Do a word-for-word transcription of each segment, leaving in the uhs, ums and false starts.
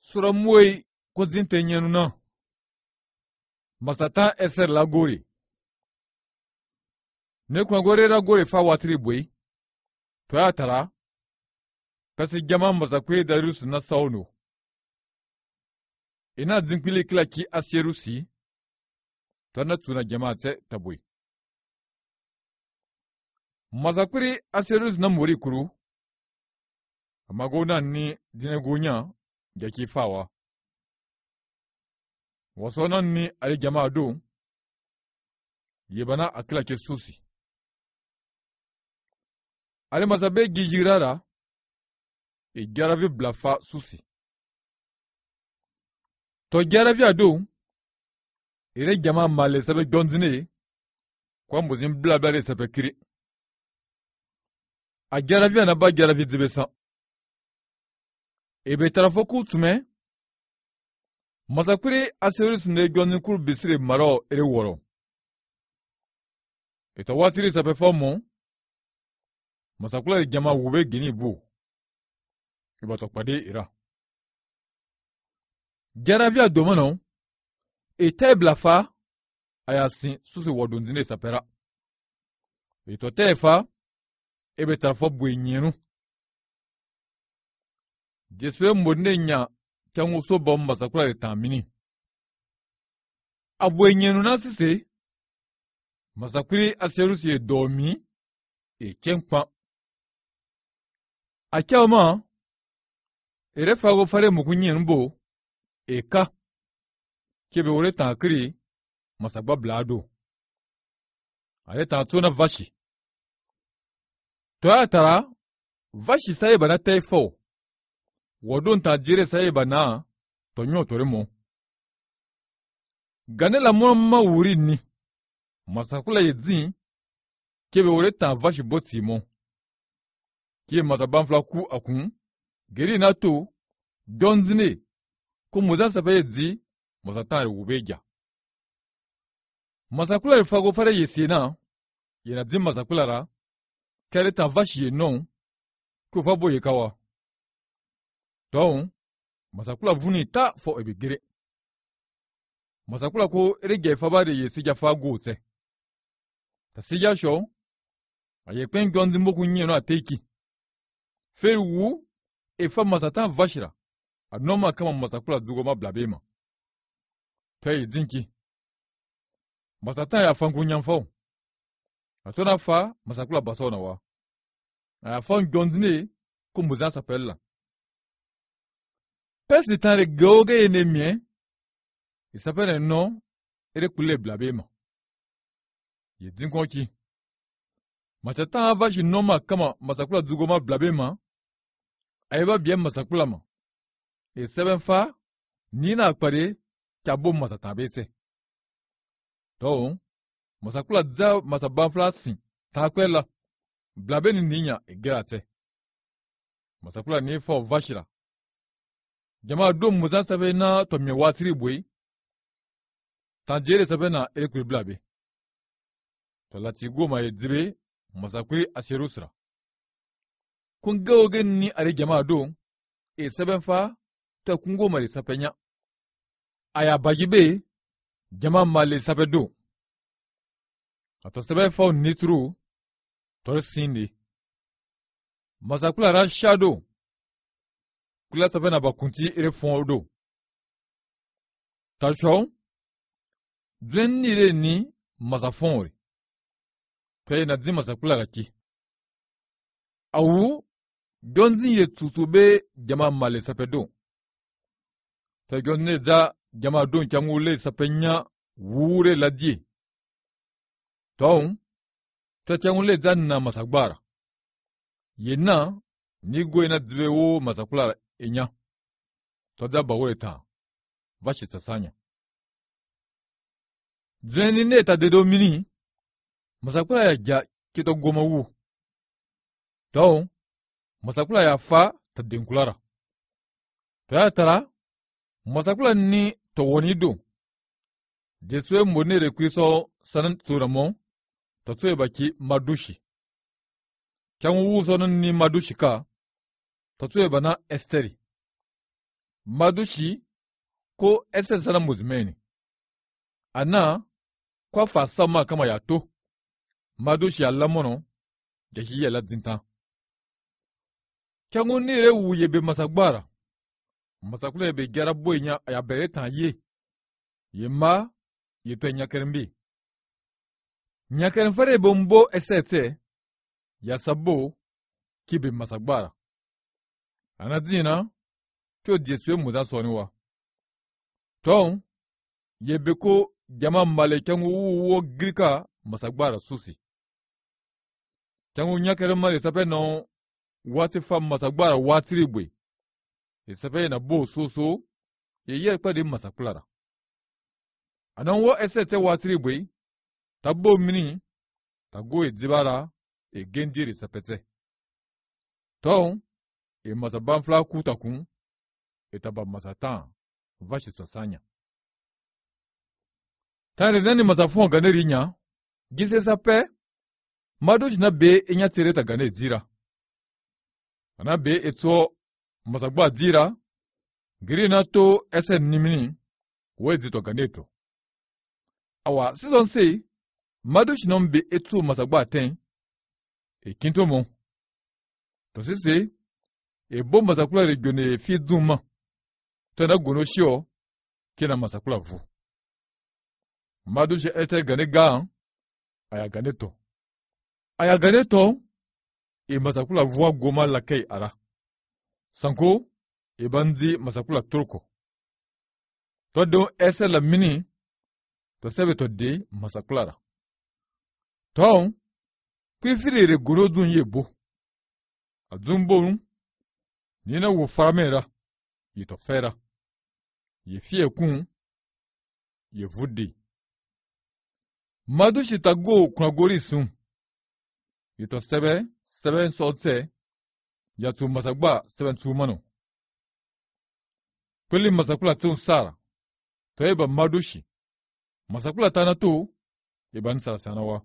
Sura muwai ko zinte nyenu na. Masatan eser la gori. Ne kwa gore la gori fa watri bwe. Toya tara. Kasi jama masakwe darus na sauno. Ina zinkili kila ki asyerusi. Tana tuna jama tse tabwe. Masakwiri asyerus na muri kuru. Amagona ni dinegonya jaki fawa. Wasona ni ali jama do. Yebana akila ke susi. Ali masabe gijirara. E gyaravi blafa susi. To gyaravi ado. Ire jama male sabe gonzine. Kwa mbozin blabare sabe kiri. A gyaravi anaba gyaravi dibesa. Ebe tarafoku tume. Masakwiri aserus ne gonzin kur bisire maro ere woro. Eta watiri sabe fomo. Masakula jama wube gini bu. Iba tokpade ira. Gyaravi domano. E tebla fa. Ayasin susi wadunzine sapera. E to tefa. Ebe tarafo bwe nyenu. Jeswe mbonde nya. Changu so bom masakula retamini. Abwe nyenu nasise. Masakwiri aserusi e domi. E chenkwa. Achama. Ere fago fare mukunyen bo. Eka. Kebe ore tankiri. Masakba blado. Ale tansona vashi. Toya tara. Vashi saye bana teifo. Wadon tajire saye bana. Tonyo toremo. Gane la mwama wuri ni. Masakula yedzin. Kebe ore tan vashi boti mo. Kie masabanfla ku akun. Geri na to. Donzine. Kumudan sape zi. Masatari ubeja. Masakula rifago fare yesina. Yena zin masakula ra. Kere tan vashi ye non. Kufabo ye kawa. Don. Masakula vuni ta fo ebe gere. Masakula ko erege fabare ye sija fago se. Ta sija sho. Aye pen gonzi moku nye no ateki. Feri wu. E fa masatan vashira. Anoma kama masakula zugoma blabema. Pei zinki. Masatan ya fangu nyamfo. Atona fa masakula basona wa. A fon gondine kumbuza sapella. Pesi tare goge enemie. Isapele no. Ere kule blabema. Ye zinkonki. Masatan avashi noma kama masakula zugoma blabema. Aiba bien masakula ma. E seben fa. Nina akpare. Kabo masatan bese. To. Masakula za masabanfla sin. Takwela. Blabe ni ninya e gerate. Masakula ni fo vashira. Jama do muzan sabe na to mi watiri bwe. Tanjere sabe na ekuri blabe. To lati goma e zibe. Masakuri aserusra. Kun gawoge ni ale jama do. E seben fa. To kun goma le sapenya. Aya bajibe. Jama male sabe do. Ato sebe fa nitru. Tore sindi. Masakula ra shado. Kula sabe na bakunti ere fon do. Tachon. Dwen nile ni masafonri. Kwe na zi masakula raki. Awu. Donzi ye tutube jama male sape do. Kwe gionne za jama do nchamule sapenya wure ladye. Taon. Tachangule zanna masakbara. Yena, ni goe na dzibe wo masakula enya. Toza bawole ta. Vashi tasanya. Dzeni ne ta dedo mini. Masakula ya ja kito goma wu. Taon, masakula ya fa ta denkulara. Toya tara, masakula ni to wonido. Jeswe mwone rekwiso sanan tsuramon. Tatsuye baki madushi. Kyangu wuzo ni madushi ka. Tatsuye bana esteri. Madushi ko ese sana muzimeni. Ana kwa fasama kama yato. Madushi alamono jahi yala zinta. Changu nire uye be masagbara. Masakule be gyara boy nya ya bereta ye. Ye ma ye to nyakerembi. Nyakeremfare bombo esete ya sabo kibe masagbara. Anadina kyo jeswe muza soniwa. Ton ye beko jama male changu uwo grika masagbara susi. Changu nyakeremare sape no wati fa masagbara watiri bwe. E sape na bo so so ye ye kwa di masaklara. Anan wo esete watiri bwe tabo mini tago e zibara e gendiri sapete. Ton e masabanfla kutakun e taba masatan vashi sosanya. Tane nani masafon ganeri nya gise sape madush na be enya tereta gane zira. Ana be eto masagba zira giri na to ese nimini wezi to ganeto. Awa season say madush na be eto masagba ten e kinto mo. To se se e bo masakula regione fi zuma. To na gono shio kina masakula vu. Madush ete gane ga aya ganeto. Aya ganeto e masakula vuwa goma lakei ara. Sanko e banzi masakula turko. To don ese la mini to sebe to de masakula ra. To kwi firere goro dun ye bo. A zumbo nina wo faramera ye to fera. Ye fie kun ye vudi. Madushi tago kuna gori sun. Ye to sebe sebe sote ya tu masakba sebe tu mano. Kweli masakula tun sara. To eba madushi. Masakula tana tu eba nsara sanawa.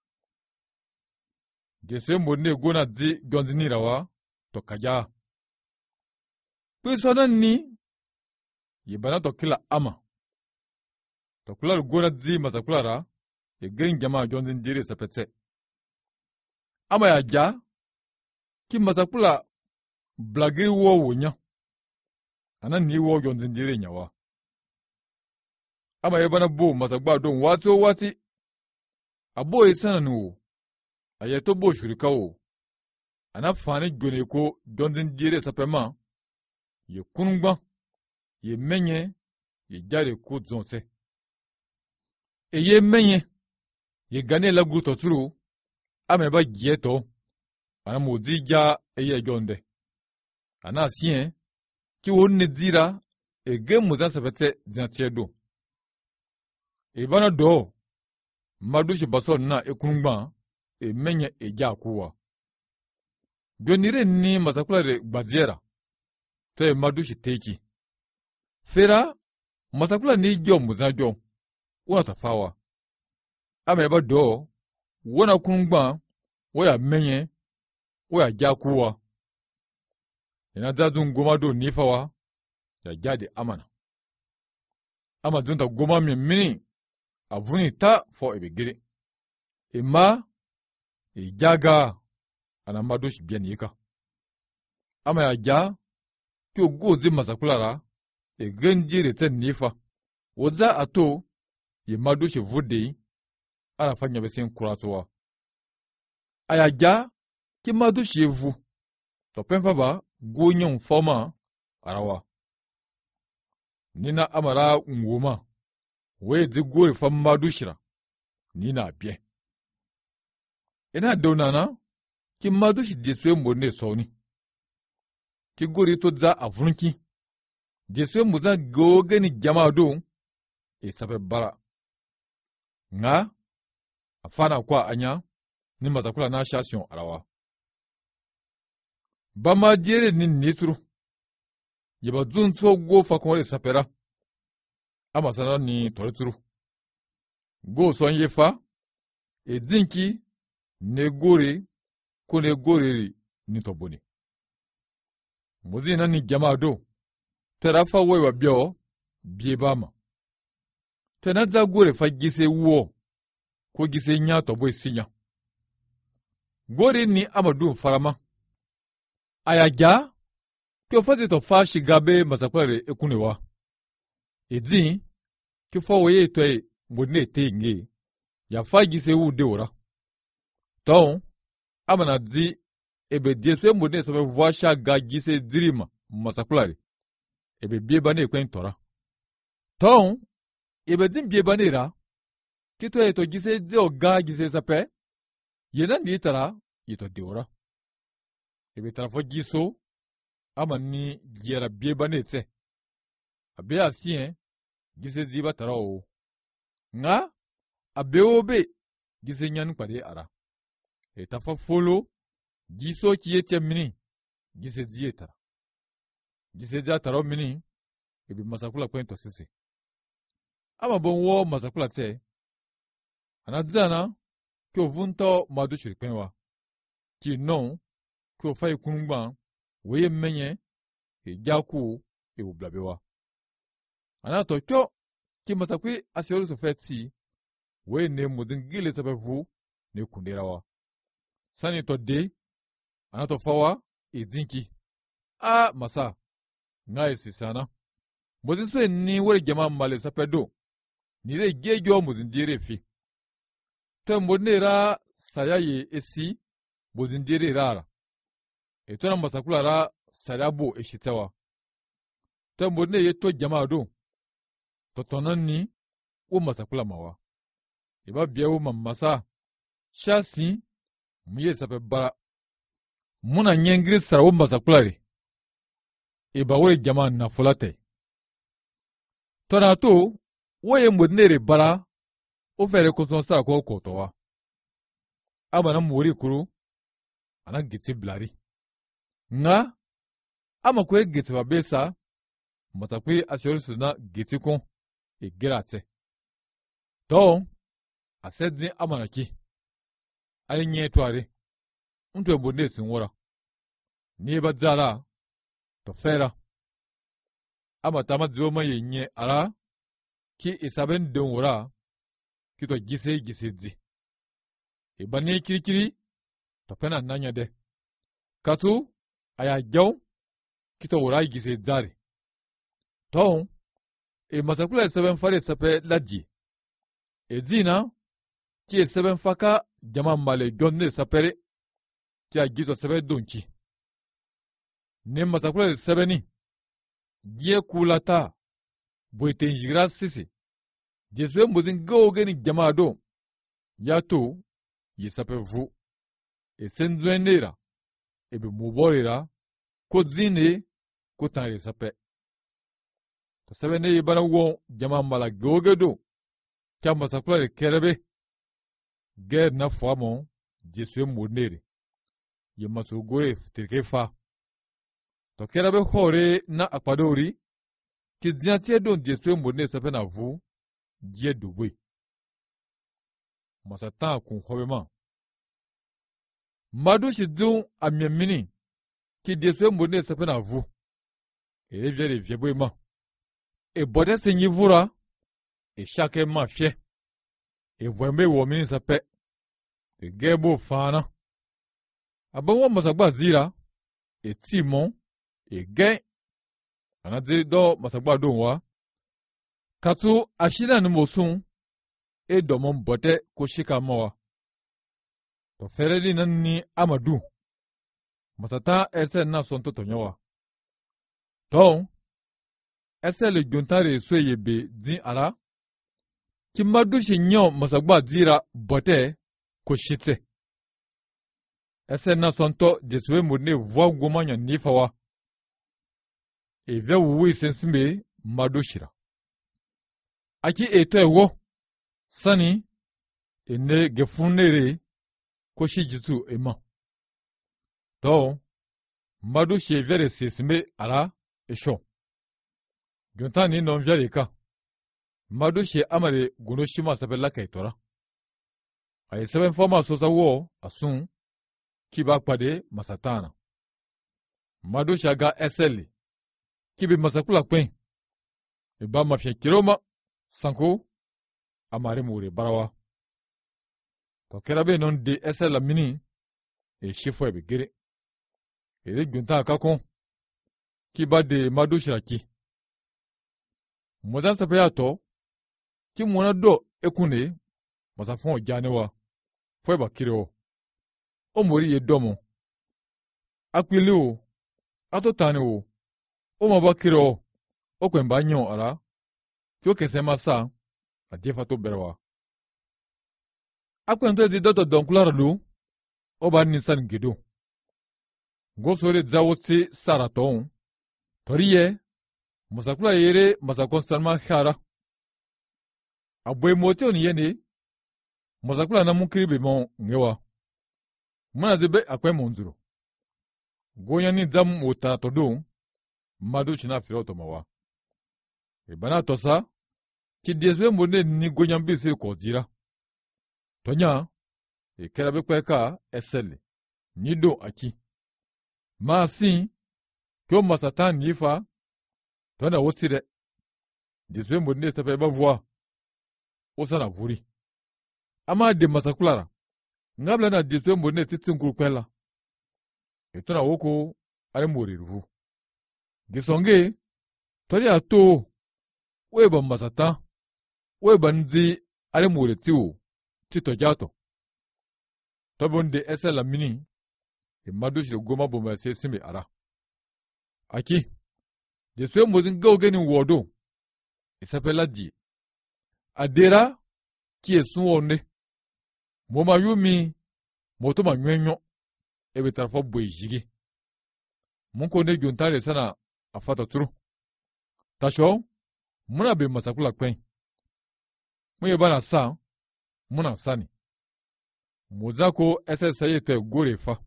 Jeswe mbonde gona zi gonzinira wa to kaja. Pwisona ni yebana to kila ama. To kula gona zi masakula ra ye green jama gonzin dire sapete. Ama ya ja ki masakula blagiri wo wonya. Ana ni wo gonzin dire nyawa. Ama yebana bo masakba don wati o wati. Abo esana nuwo. Ayato bo shurika wo. Ana fani gone ko gonzin dire sapema. Ye kunungba. Ye menye. Ye jare ko zonse. E ye menye. Ye gane la guto turu. Ama ba gieto. Ana mozija e ye gonde. Ana sien. Ki wone zira. E gen mozan sapete zinatye do. E bana do. Madushi baso na e kunungba. E menye e ja kuwa. Gonire ni masakula re gbaziera. To e madushi teki. Fera, masakula ni gyo muzajyo. Una tafawa. Ama eba do. Wana kunungba. Waya menye. Waya ja kuwa. Ina zazun goma do nifawa. Ya jadi amana. Ama zunta goma mi mini. Avuni ta fo ebe gire. Ima. E jaga. Ana madushi bien yika. Ama ya ja. Kyo gozi masakula ra. E genji rete nifa. Woza ato. Ye madushi vudei. Ana fanya besen kuratowa. Aya ja. Ki madushi evu. To penfa ba. Gonyon foma. Arawa. Nina amara ngoma. We zi gore fa madushira. Nina bien. Ina donana. Ki madushi jeswe mbone soni. Ki gori to za avunki. Jeswe muza gogeni jama do. E sape bara. Nga. Afana kwa anya. Ni mazakula na shasyon arawa. Bama diere ni nitru. Yeba zun so go fakore sapera. Ama sana ni toritru. Go son yefa. E dinki. Ne gore. Kone gore ni toboni. Muzi na ni jama do. tera fa wo wa bio bie ba ma tena za gore fa gise wo ko gise nya to boy sinya gore ni amadu farama ayaja ki o fazi to fa shiga be masakware ekunewa edin ki fa wo ye to e modne te nge ya fa gise wu de ora ton amana di ebe dieswe modne so be voisha ga gise dirima masakware ebe bie ba ne kwen tora ton ebe din bie ba ne ra ki to e to gise di o ga gise sape yenan di tara yito de ora ebe tara fo giso amani giera bie ba ne tse abe asien gise di ba tara o nga abe obe gise nyan pade ara e ta fa folo giso ki yete mini gise di etara gise di atara mini ebe masakula kwento sisi ama bon wo masakula tse anadzana ki o vunto madu shirikwenwa ki non ki o fayi kunungba weye menye e jaku e ublabewa anato kyo ki masakwi asiyoru so feti weye ne mudin gile sabevu ne kunderawa sani to de anato fawa e dinki a masa nga e sisana mudin so ni wore jama male sapedo ni re gejo mudin dire fi to modnera sayaye esi bozindire rara etona masakula ra sarabo eshitawa to modne yeto jamado to tonani o masakula mawa iba biawo mamasa shasi muye sape bara muna nyengri sarawo masakula re iba we jama na fulate tona to woye modnere bara o fere ko son sa ko ko to wa abana mori kuru ana giti blari nga ama ko giti ba besa matakwi asiyoru suna giti kon e gerate to asedin amana ki ay nye toare unto bonde sin wora ni ba zara to fera ama tama zo maye nye ara ki isaben don wora kito gise gise di ibani kirikiri to pena nanya de kasu aya jaw kito wora gise zari to e masakula seven fare sape laji e dina ki e seven faka jama male gonne sapere ki a gito sebe donki ne masakula sebeni die kulata boite njigra sisi Jeswe mbozin go geni jamado yato yesape vu e senzwenera ebe muborera ko zine ko tare sape to sabe ne yibara wo jama mala gogedo kamba sakule kerebe ger na famo Jeswe mbonere ye maso gore tirkefa to kerebe hore na akpadori ki zinati don Jeswe mbonere sape na vu Dieu doué. Masatan kun hobema. Madu shidun amyamini ki deswe mbone sepe na vu. E revye revye boyema. E bode se nyivura. E chake ma fye. E vwembe womini sepe. E gebo fana. Abonwa masagba zira. E timon. E gen. Anadiri do masagba donwa. Katu ashina ni mosun e domon bote ko shika mawa. To fereli nani amadu. Masata ese na son to tonyawa. Ton ese le jontare so yebe din ara. Ki madu shi nyon masagba zira bote ko shite. Ese na son to jeswe mudne vwa gomanya nifawa. E ve wuwi sensime madu shira. Aki eto ewo sani ene gefunere koshi jitsu ema. To madu she vere sesime ara esho. Gyontani non vyare ka. Madu she amare gunoshima sabela kaitora. Aye seven forma sosa wo asun kiba pade masatana. Madu shaga eseli kibe masakula kwen e ba mafia kiroma sanko amare mure barawa to kerabe non de ese la mini e chefo e be gere e re gunta akakon ki ba de madu shiraki modan sape ato ki mona do ekune masafon janewa fo ba kireo o mori ye domo akwili o ato tani o o ma ba kireo o kwen ba nyon ara ki o kese masa a defa to berewa akwen to ezi doto donkulara lu o ba nisan gido ngosore zawote saraton toriye masakula yere masakon salma khara aboy mote oni yene masakula na mukiri be mon ngewa muna zebe akwe monzuro gonya ni zam mota to do madu china firo to mawa e bana to sa ki desbe mbone ni gonya mbisi ko dira tonya e kerabe kweka esele ni do aki ma si kyo masatan nifa tona wosire desbe mbone sepe ba voix osana vuri ama de masakulara ngabla na desbe mbone titin kurkwela e tona woko ale mori ruvu gisonge tori ato weba masata weba nzi ale mori tiwo tito jato tobonde ese la mini e madushi goma bomba se sime ara aki deswe mozin gawgeni wodo isapela di adera ki esun wonde moma yumi moto ma nwenyo ebe tarfo boyjigi munko ne jontare sana afata turu tasho muna be masakula kwen muye bana sa muna sani muzako ese saye te gore fa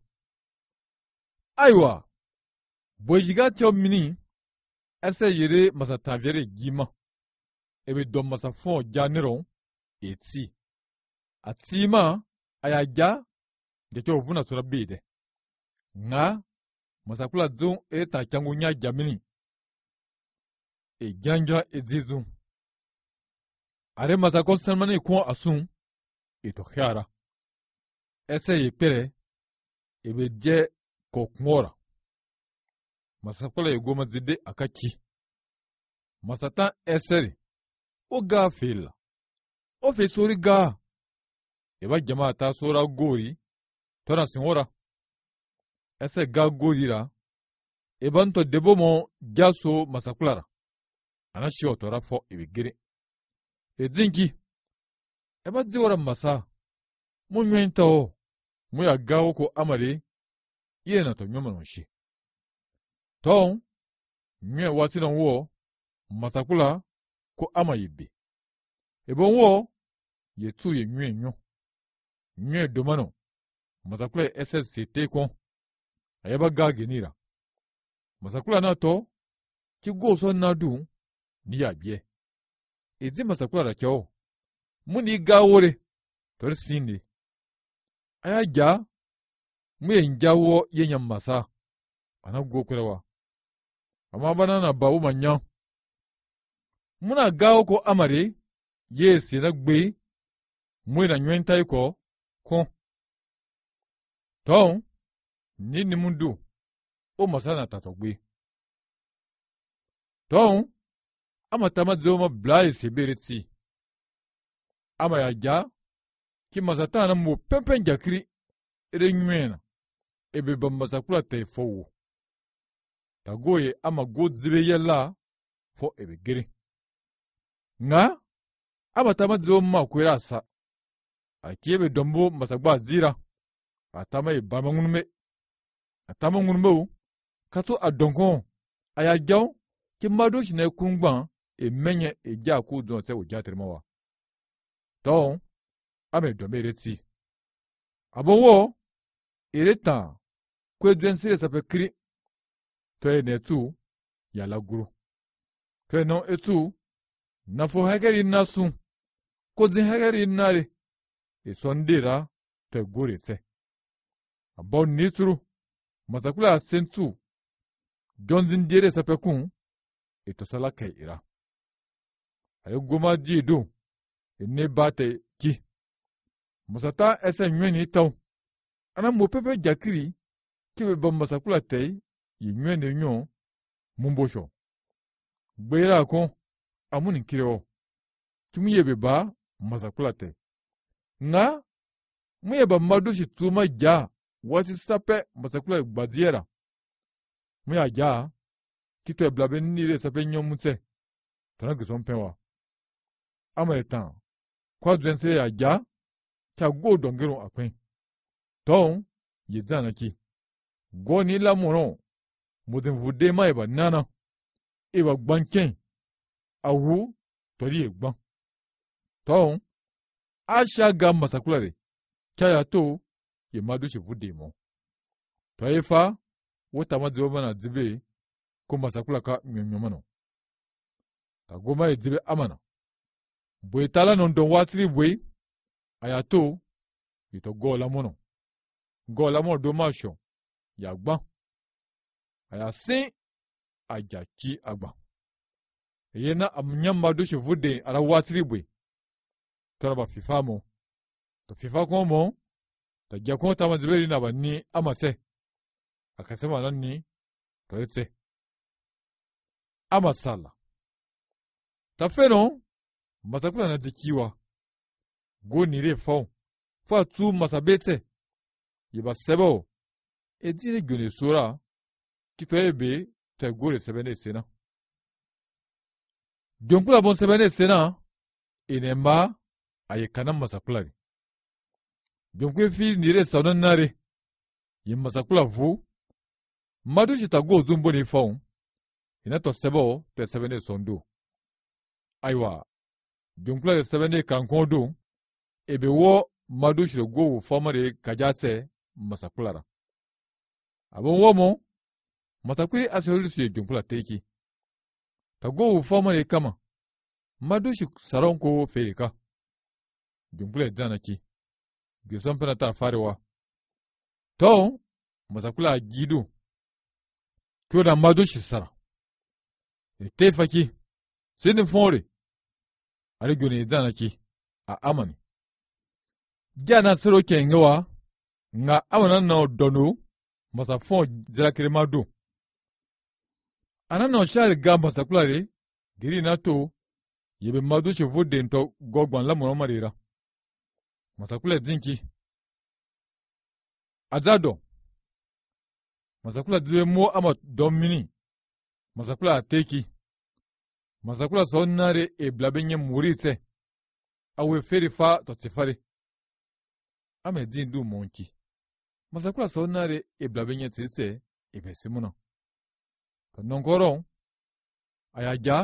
aiwa boyjiga tyo mini ese yere masatavere gima ebe dom masafon janero eti atima ayaja gecho vuna sura bide nga masakula zon e ta changu nya jamini e janja e zizu are masakon salmane ko asun e to khiara ese ye pere e be je ko kmora masakula ye goma zide akaki masata eseri o ga fela o fe sori ga e ba jama'a ta sora gori tona sinora ese ga gorira e banto debo mo jaso masakulara ana shi otora fo e gere e dinki e ba ziwara masa mu nywenta o mu ya gawo ko amare iye na to nyoma no shi ton nywe wasina wo masakula ko amayibe e bon wo ye tu ye nywe nyo nywe domano masakula S S C T kon ayaba ga genira masakula na to ki go so na du ni ya bie ezi masakula ra kyo muni ga wore to sinde aya ja mu ye njawo ye nyam masa ana go kurewa amma bana na bawo manyan muna gawo ko amare yes na gbe mu na nywenta iko kon ton ni ni mundu o masana tatogbe ton amatama zoma blai sebereti ama ya ja ki masata na mo pempen jakri ere nywena ebe bambasakula te fowo tagoye ama godzibe yella fo ebe gere nga amatama zoma kwera sa akiebe dombo masagba zira atama e bama ngunume atama ngunume kato adonkon aya jaw ki mado shine kungban e menye e ja ku don se o jatremawa ton ame dombe reti abonwo ereta kwedwense sape kri to e netu ya laguru to no etu na fo hagari nasu ko zin hagari nare e sondera to gorete abon nisru masakula sentu donzin dire sape kun ito sala kai ira. Ayo goma ji do, ene bate ki. Masata ese nyweni tau. Ana mo pepe jakiri, kiwe ba masakula tei, yi nyweni nyon, mumbosho. Gbeira kon, amuni kireo. Kimi yebe ba masakula tei. Nga, mwe ba madushi tuma ja, wasi sape masakula baziera. Mwe ja, kito e blabe nire sape nyon mutse. Tana gison penwa. Ama etan, kwa dwense ya ja, cha go dongero akwen. Ton, ye zana ki. Go ni la moron, moden vude ma eba nana. Eba gbanken, awu, tori e gban. Ton, asha ga masakulare, kaya to, ye madushi vude mo. To efa, wota madziwa mana zibe, ko masakula ka nyonyomano. Ta goma e zibe amana. Bwe tala non don watri bwe, ayato, ito go la mono. Go la mono do masho, ya gban. Ayasin, ajaki agban. Yena amnyam madushi vude ala watri bwe. Tona ba fifa mo. To fifa kon mo, ta gyakon ta maziberi na ba ni amase. Akasema nan ni, to etse. Amasala. Ta fenon, masakula na jikiwa. Go nire fon. Fa tu masabete. Yeba sebo. E dire gyone sura. Kito ebe, to e gore sebene sena. Gyonkula bon sebene sena. Inemba, aye kanam masakulari. Gyonkwe fi nire saunan nare. Yin masakula vu. Madu chita go zumbo ni fon. Ina to sebo, to e sebene sondo. Aywa. Gyonkula de sebene kankondo. Ebe wo madu chita go formare kajate masakulara. Abon womo, masakuri asirisi siye gyonkula teki. Ta go formare kama. Madu chita saronko ferika. Gyonkula dana ki. Gyosan pena ta farewa. To, masakula gidu. Kyo da madu chita sara. E te faki. Sini fore. Ali gyone dana ki. A amani. Jana siro kengewa. Nga amana na dono. Masa fon zirakiri madu. Anana shari ga masakula re. Giri na to. Yebe madu chita vude nto gogban la mono marira. Masakula zinki. Azado. Masakula ziwe mo ama domini. Masakula ateki. Masakula sonare e blabenye muritse. Awe feri fa to tifare. Ame din du monki. Masakula sonare e blabenye tse e besimuna. Kanonkoro. Ayaja.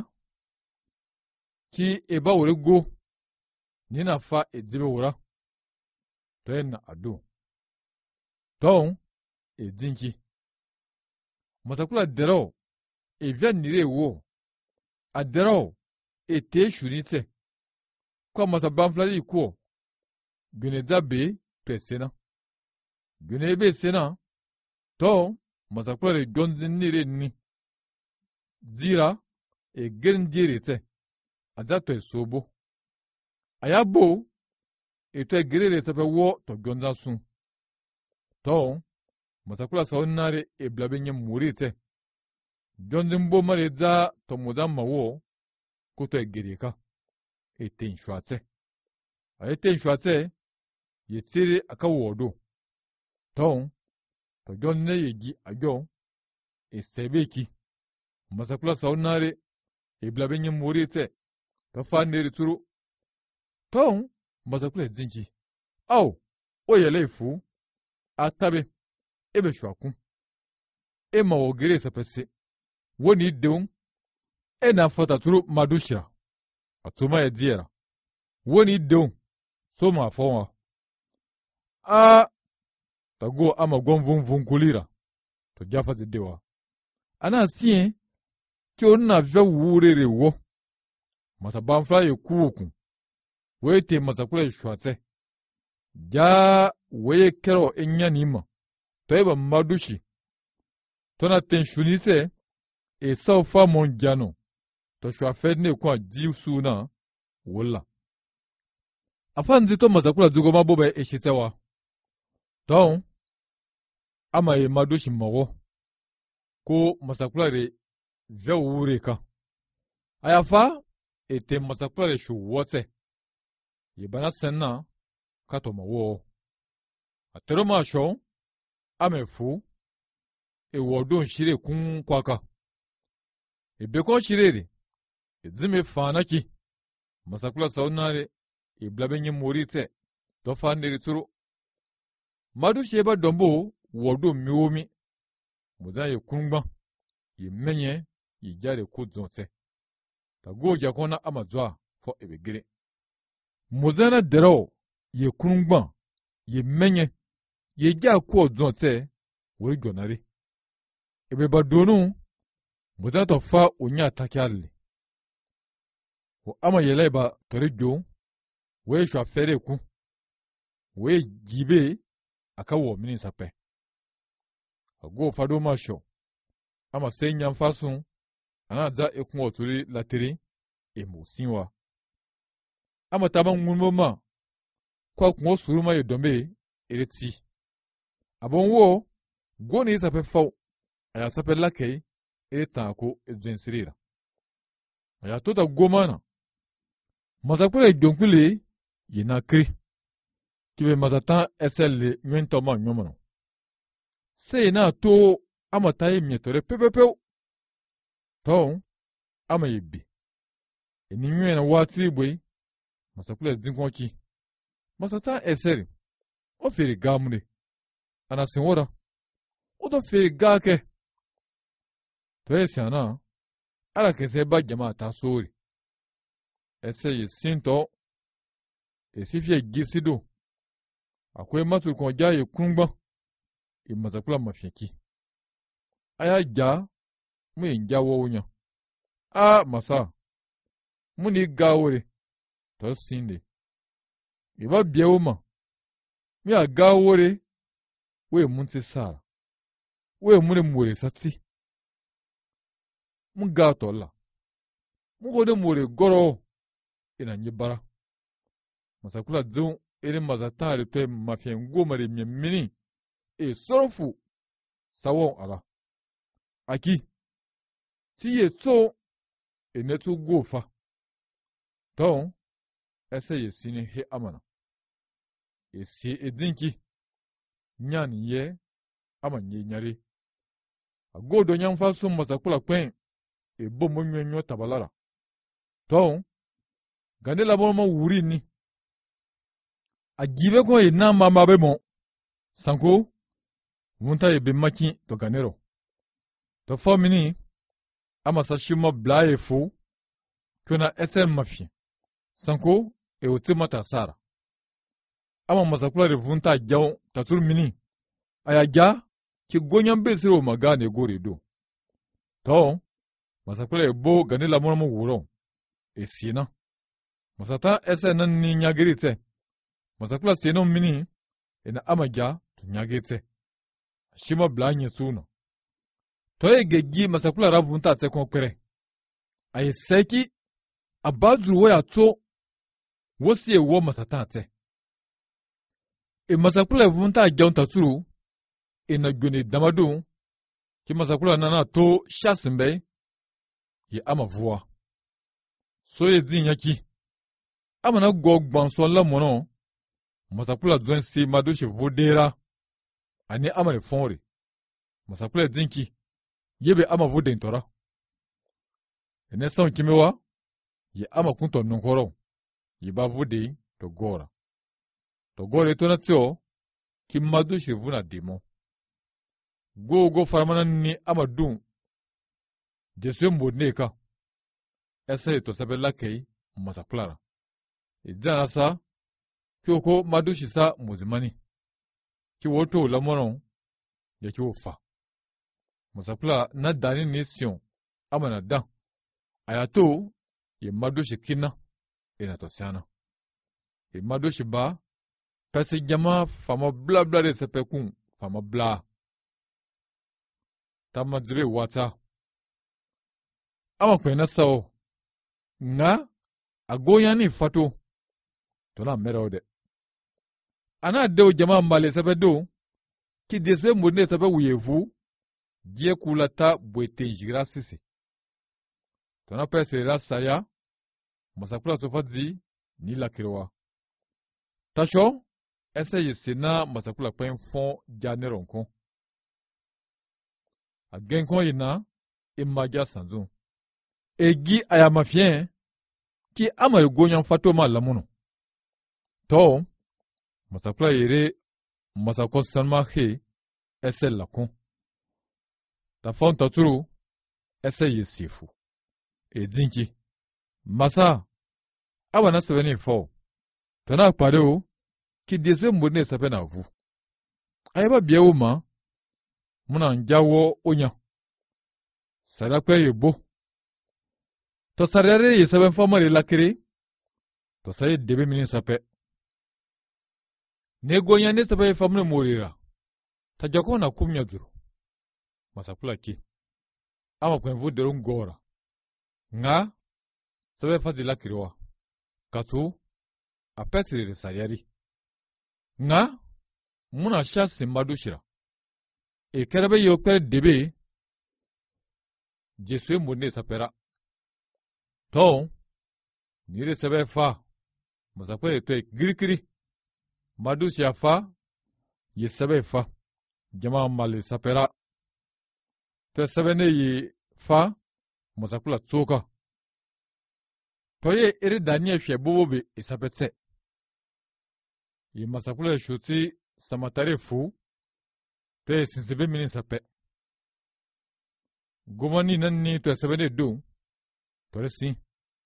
Ki eba wore go. Nina fa e zibe wora. Toena adu. Ton e dinki. Masakula dero e vya nire wo. Adero e te shunite. Kwa masabanflali ikuo. Gune dabe pe sena. Gune ebe sena. Ton masakula re gonzi nire ni. Zira e gen direte. Azato e sobo. Ayabo. Eto e gerere sepe wo to gyonza sun. To, masakula saunare e blabenye murite. Gyonzi mbo mare za to mudama wo, kuto e gereka. E ten shwatse. A e ten shwatse, ye tsiri aka wodo. To, to gyonne ye gi agyo, e sebeki. Masakula saunare e blabenye murite. To fa neri turu. To, masakula zinki. Au, oye leifu. Atabe, ebe shwakun. E ma wogere sepese. Woni deun. E na fata turu madushira. Atuma ya diera. Woni deun. So ma fonwa. A. Tago ama gomvun vunkulira. To jafa zidewa. Ana siye. Kyo na vya wurere wo. Masa banfla ye kuwokun. Wete masakula shwatse. Ja weye kero enya nima. Toeba madushi. Tona ten shunise. E saufa monjano. to shwa fed ne kwa ji suna wala afan zito masakula zugo mabobe eshitewa don ama ye madoshi mago ko masakula re vewure ka ayafa ete masakula re shu wote ye bana senna kato mawo atero ma sho amefu e wodon shire kun kwaka e beko shirere e zime fanaki masakula saunare e blabenye morite to fandiri turu madu sheba dombo wodo miwomi mudan ye kunba ye menye ye jare kudzonte ta goja kona amazwa fo ebegire muzana dero ye kunba ye menye ye ja ko dzonte wori gonari ebe badonu mudan to fa onya takyali o ama yeleba torijo we shwa fere ku we jibe aka wo mini sape ago fado masho ama senya mfasun ana za ekun oturi latiri e musinwa ama taba ngunmoma kwa kun osuruma ye dombe ereti abon wo go ni sape faw aya sape lakei eta ko edzensirira aya tota gomana masakule jonkule yina kri kibe mazatan esel nyento ma nyomono se na to amataye mietore pepepe to ama yibi eni nwe na wati boy masakule dinkonki masatan esel o feri gamune ana senwora o do feri gake to esiana ala kese ba jama ta sori ese sinto esifie gisido akwai masu kon jaye kunba e masakula mafyaki aya ja mu yin jawo wunya a masa muni gawore to sinde e ba biewo ma mi a gawore we munti sara we muni more sati mu ga to la mu gode more goro ina nyibara masakula zun irin mazatare to mafyan goma da mini e sorfu sawon ala aki tiye so e netu gofa don ese ye sini he amana e si edinki nyani ye amanye nyari agodo nyam faso masakula kwen e bomo nyenyo tabalara don gandela bomo wuri ni agibe ko ina mama be mo sanko munta ye be maki to ganero to famini ama sashimo blaye fu kuna esel mafi sanko e otimata sara ama masakula de vunta jaw tatur mini ayaja ki gonyam besiro magane gore do to masakula e bo ganela mo mo wuro e sina masata esel nan ni nyagirite masakula seno mini ina amaja tunyagete shima blanye suna to egegi masakula ravunta te konkere ay seki abadru wo ya to wosi e wo masata te e masakula vunta jaunta turu ina goni damadu ki masakula nana to shasimbe ye amavua so ye dinyaki amana gogban so lamono masakula zon si madoshi vodera ani amane fonre masakula zinki yebe ama voden tora ene son kimewa ye ama kunto nonkoro ye ba vode to gora to gore to na tio ki madoshi vuna demo go go faramana ni ama dun jesu modneka ese to sabella kei masakula e dana sa kyoko madoshi sa muzimani ki woto lamoron ya ki wofa masakula na dani nation amana dan ayato ye madoshi kina ina to sana e madoshi ba pesi jama fama bla bla de sepekun fama bla tamadre wata ama kwena sao nga agoya ni fato tona mero de ana de jama male sabe do ki deswe modne sabe wuyevu die kulata bwete jigra sisi tona pese la saya masakula sofazi ni la kirowa tasho ese yisina masakula pen fon janeronko agenko yina imaja sanzu egi ayamafien ki amari gonyan fato ma lamuno to masakula yere masako sanma he ese lakon ta fon taturu ese yisifu edinki masa awana seveni fo tona kpado ki deswe modne sape na vu ayaba biewo ma muna njawo onya sadakwe yebo to sarere ye sabe famare lakire to saye debe mini sape ne gonya ne sabe famre morira ta jako na kumnya duru masakula ki ama kwen vu derun gora nga sabe fazi lakirewa kasu a petri sayari nga muna sha simbadu shira e kerebe yo kere debe jeswe modne sapera to nire sebe fa masakwe to girikiri madu shia fa ye sebe fa jama male sapera to sebe ne ye fa masakula tsoka to ye iri daniel fye bobobe isapetse ye masakula shuti samatare fu to ye sinsibe mini sape gomani nanni to sebe ne do to resi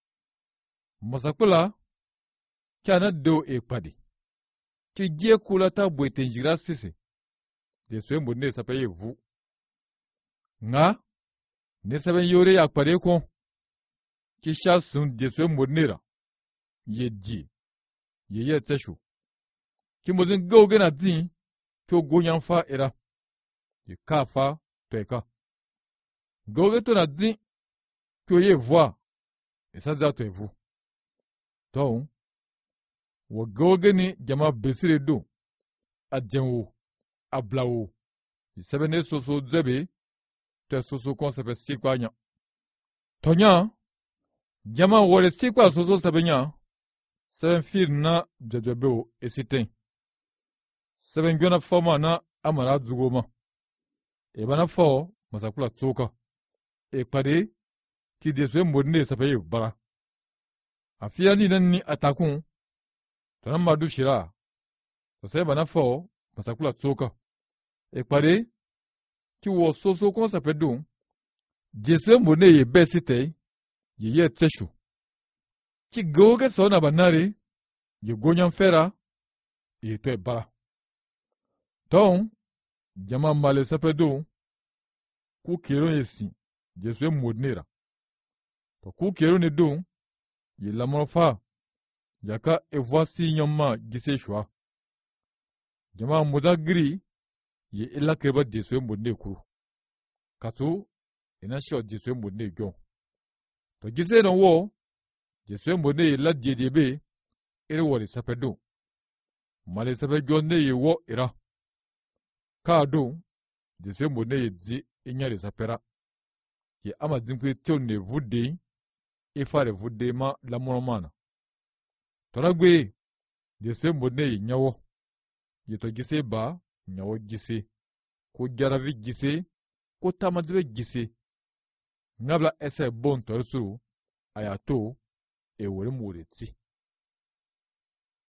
masakula kana do e padi ki gie kulata bwete njira sisi deswe modne sape ye vu nga ne sabe yore ya pade ko ki sha sun deswe modnera ye di ye ye teshu ki mozin goge na din to gonyan fa era ye ka fa peka goge to na din to ye voix et ça za to e vu to wo goge ni jama besire do adjenwo ablawo sabe ne soso zebe to soso kon sabe sikwanya tonya jama wole sikwa soso sabe nya sabe fir na jajabeo esiten sabe ngona foma na amara zugoma e bana fo masakula tsoka e pade ki deswe modne sabe bara afia ni nan ni atakun tanan madu shira to sai bana fo masakula tsoka e pade ki wo soso kon sabe dun deswe modne ye besite ye ye teshu ki goge so na banare ye gonyan fera ye to bara ton jama male sape do ku kero yesi deswe modnera to ku kero ne do ye lamofa yaka e voici nyoma gise shwa jama modagri ye ila keba deswe modne kuru katu ina sho deswe modne gyo to gise no wo deswe modne ye la dedebe ere wori sape do male sape gyo ne ye wo ira ka do deswe modne ye di inyare sapera ye ama zinkwe tion ne vude e fare vude ma la moromana toragwe deswe modne ye nyawo ye to gise ba nyawo gise ko jaravi gise ko tamadzibe gise ngabla ese bon torsu ayato e wore mureti